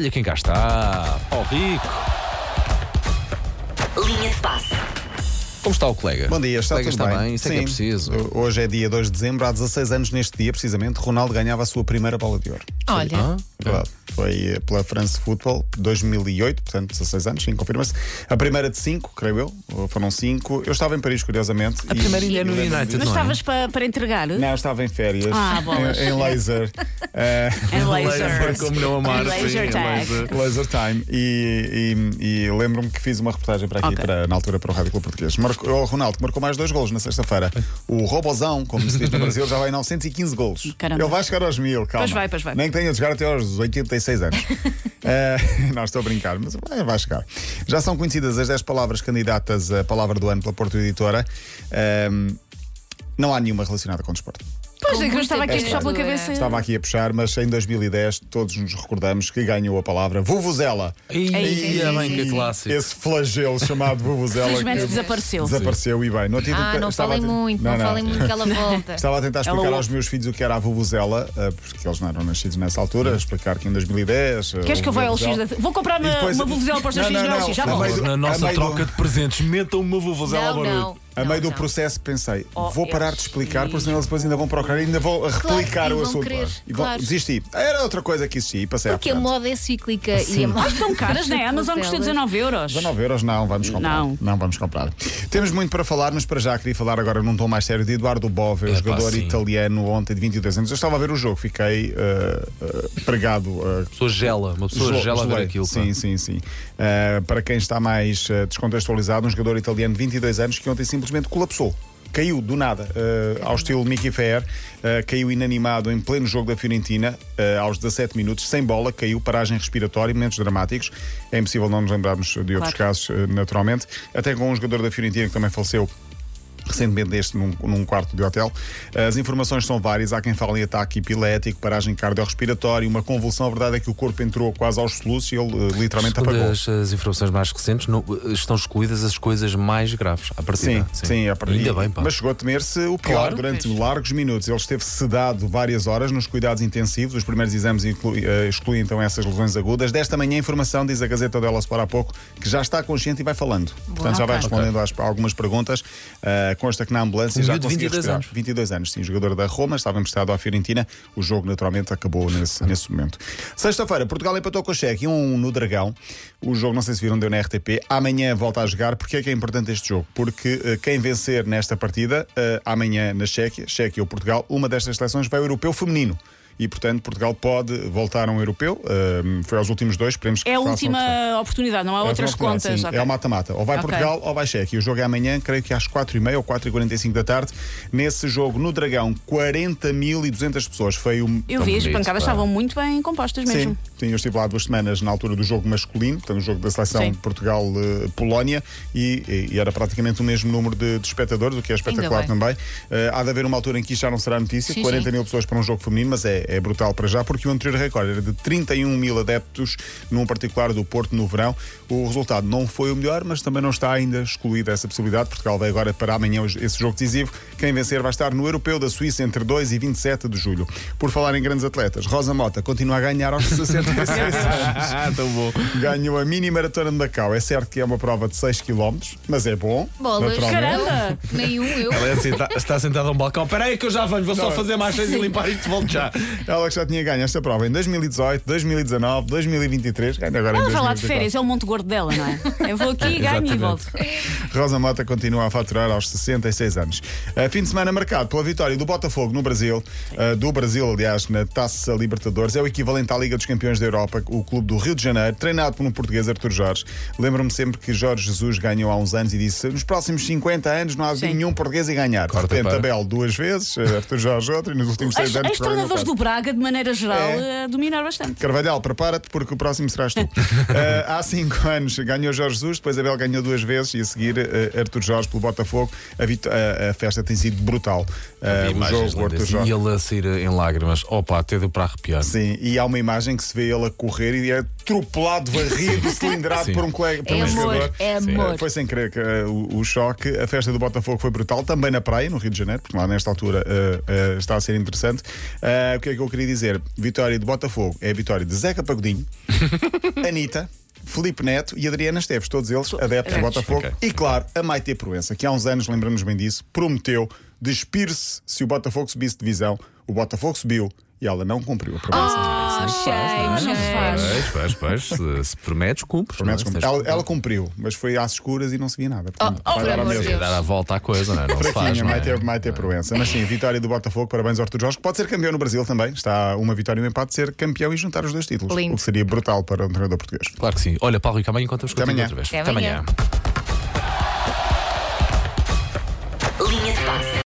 Olha quem cá está, ó Rico. Linha de passe. Como está o colega? Bom dia, está o colega tudo está bem? Isso é que é preciso. Hoje é dia 2 de dezembro, há 16 anos neste dia, precisamente, Ronaldo ganhava a sua primeira bola de ouro. Olha, Verdade. Foi pela France Football, 2008, portanto 16 anos, sim, confirma-se. A primeira de 5, creio eu, foram 5. Eu estava em Paris, curiosamente. A primeira ainda é no United, mas não é? estavas para entregar? Não, estava em férias, bolas. em laser. Em Laser, como não amar, Em laser sim, tag. Laser Time e lembro-me que fiz uma reportagem para aqui, Ok. na altura para o Rádio Clube Português. O Ronaldo marcou mais 2 golos na sexta-feira. O Robozão, como se diz no Brasil, já vai em 915 golos. Caramba. Ele vai chegar aos 1000, calma. Pois vai. Nem que tenha de chegar até aos 86 anos. Não estou a brincar, mas vai chegar. Já são conhecidas as 10 palavras candidatas à palavra do ano pela Porto Editora. Não há nenhuma relacionada com o desporto. Pois é, que eu estava aqui a puxar pela cabeça. Estava aqui a puxar, mas em 2010 todos nos recordamos que ganhou a palavra Vuvuzela. Ia bem, que clássico. Esse flagelo chamado Vuvuzela Felizmente que desapareceu. desapareceu e bem. No outro dia Não estava falem a- muito, Não, não falem muito que ela volta. Estava a tentar explicar Ela aos meus filhos o que era a Vuvuzela, porque eles não eram nascidos nessa altura, explicar que em 2010. Queres que eu vá ao X Vuvuzela- da... Vou comprar E depois- uma vuvuzela para os teus Não, filhos não, no LX, já não. volto. Na nossa a meio troca do- de presentes, metam uma vuvuzela ao barulho. A meio do processo pensei, vou parar de eles- explicar, porque senão eles depois ainda vão procurar e ainda vão replicar e o vão assunto. querer, E vão- claro. Desisti. Era outra coisa que existia e passei Porque à a frente. moda é cíclica e a moda. Estão caras, não é? A Amazon custa 19 euros. 19 euros não vamos comprar. Não. Vamos comprar. Temos muito para falar, mas para já queria falar agora num tom mais sério de Eduardo Bove, o jogador sim. italiano ontem de 22 anos. Eu estava a ver o jogo, fiquei pregado. Uma pessoa gela a ver Gelei. aquilo. Sim. Para quem está mais descontextualizado, um jogador italiano de 22 anos que ontem simplesmente colapsou. Caiu do nada, ao estilo Mickey Fair, caiu inanimado em pleno jogo da Fiorentina, aos 17 minutos, sem bola, caiu, paragem respiratória, momentos dramáticos. É impossível não nos lembrarmos de outros casos, naturalmente. Até com um jogador da Fiorentina que também faleceu recentemente num quarto de hotel. As informações são várias. Há quem fale em ataque epilético, paragem cardiorrespiratória, uma convulsão. A verdade é que o corpo entrou quase aos soluços e ele literalmente Segundo apagou. as informações mais recentes, estão excluídas as coisas mais graves à partida. Sim, a partir. Ainda bem, pá. Mas chegou a temer-se o pior Claro. durante largos minutos. Ele esteve sedado várias horas nos cuidados intensivos. Os primeiros exames excluem então essas lesões agudas. Desta manhã, a informação, diz a Gazeta dello Sport há pouco, que já está consciente e vai falando. Portanto, já vai respondendo a algumas perguntas. Consta que na ambulância Um já miúdo de conseguiu 22 respirar. anos. 22 anos, sim, jogador da Roma, estava emprestado à Fiorentina. O jogo, naturalmente, acabou nesse momento. Sexta-feira, Portugal empatou com a Chequia, 1-1 no Dragão. O jogo, não sei se viram, deu na RTP. Amanhã volta a jogar. Porquê é que é importante este jogo? Porque quem vencer nesta partida, amanhã na Chequia ou Portugal, uma destas seleções vai ao Europeu feminino. E, portanto, Portugal pode voltar a um europeu. Foi aos últimos 2, esperemos que É a façam última oportunidade, não há outras contas. Sim, Ok. é o mata-mata. Ou vai Ok. Portugal ou vai Chequia. O jogo é amanhã, creio que às 4h30 ou 4h45 da tarde. Nesse jogo, no Dragão, 40.200 pessoas. Foi o. Eu vi, as bonito, pancadas pá. estavam muito bem compostas mesmo. Sim, eu estive lá 2 semanas na altura do jogo masculino, portanto, o jogo da seleção Sim. Portugal-Polónia, e era praticamente o mesmo número de espectadores, o que é espetacular bem. também. Há de haver uma altura em que isto já não será notícia, Sim, 40 mil pessoas para um jogo feminino, mas é brutal para já, porque o anterior recorde era de 31 mil adeptos, num particular do Porto no verão. O resultado não foi o melhor, mas também não está ainda excluída essa possibilidade. Portugal vai agora para amanhã esse jogo decisivo. Quem vencer vai estar no Europeu da Suíça entre 2 e 27 de julho. Por falar em grandes atletas, Rosa Mota continua a ganhar aos 66 anos. Tão bom. Ganhou a mini maratona de Macau. É certo que é uma prova de 6 km, mas é bom. Bolas, naturalmente. Caramba! nenhum eu. Ela é assim, está sentada a um balcão. Espera aí que eu já venho, vou só Não. fazer mais 6 e limpar e te volto já. Ela que já tinha ganho esta prova em 2018, 2019, 2023. Ganha agora em Ela vai lá de 2024. férias, é o monte gordo dela, não é? Eu vou aqui, ganho e Exatamente. volto. Rosa Mota continua a faturar aos 66 anos. Fim de semana marcado pela vitória do Botafogo no Brasil, aliás, na Taça Libertadores. É o equivalente à Liga dos Campeões da Europa, o clube do Rio de Janeiro, treinado por um português, Artur Jorge. Lembro-me sempre que Jorge Jesus ganhou há uns anos e disse: nos próximos 50 anos não há Sim. nenhum português a ganhar. Corta De repente, para. Abel 2 vezes, Artur Jorge outra, e nos últimos 6 anos. Os treinadores do Braga, de maneira geral, a dominar bastante. Carvalhal, prepara-te porque o próximo serás tu. Há 5 anos ganhou Jorge Jesus, depois Abel ganhou 2 vezes e a seguir Artur Jorge pelo Botafogo. A festa tem sido brutal. O Imagens jogo, o Artur lindas. Jorge. E ele a sair em lágrimas. Opa, até deu para arrepiar. Sim, e há uma imagem que se vê ele a correr e é atropelado, varrido, cilindrado Sim. por um colega, por É um amor, jogador. é amor. Foi sem querer que, o choque. A festa do Botafogo foi brutal, também na praia, no Rio de Janeiro, porque lá nesta altura está a ser interessante. O que é que eu queria dizer? Vitória do Botafogo é a vitória de Zeca Pagodinho, Anitta, Filipe Neto e Adriana Esteves, todos eles adeptos do Botafogo. Ok. E claro, a Maite Proença, que há uns anos, lembramos bem disso, prometeu despir-se se o Botafogo subisse de divisão. O Botafogo subiu e ela não cumpriu a promessa. Oh, Não se faz. Pois, se prometes, cumpres. Prometes não é? cumprir. Ela cumpriu, mas foi às escuras e não se via nada. Portanto, vai por dar ao amor de mesmo. Deus. Dar a volta à coisa, não é? Não se faz. Fraquinha, Não é? Maite Proença. Mas sim, vitória do Botafogo, parabéns ao Artur Jorge, que pode ser campeão no Brasil também. Está uma vitória e um empate de ser campeão e juntar os dois títulos. Lindo. O que seria brutal para um treinador português. Claro que sim. Olha, Paulo, e amanhã encontramos Até contigo amanhã. outra vez. Até amanhã.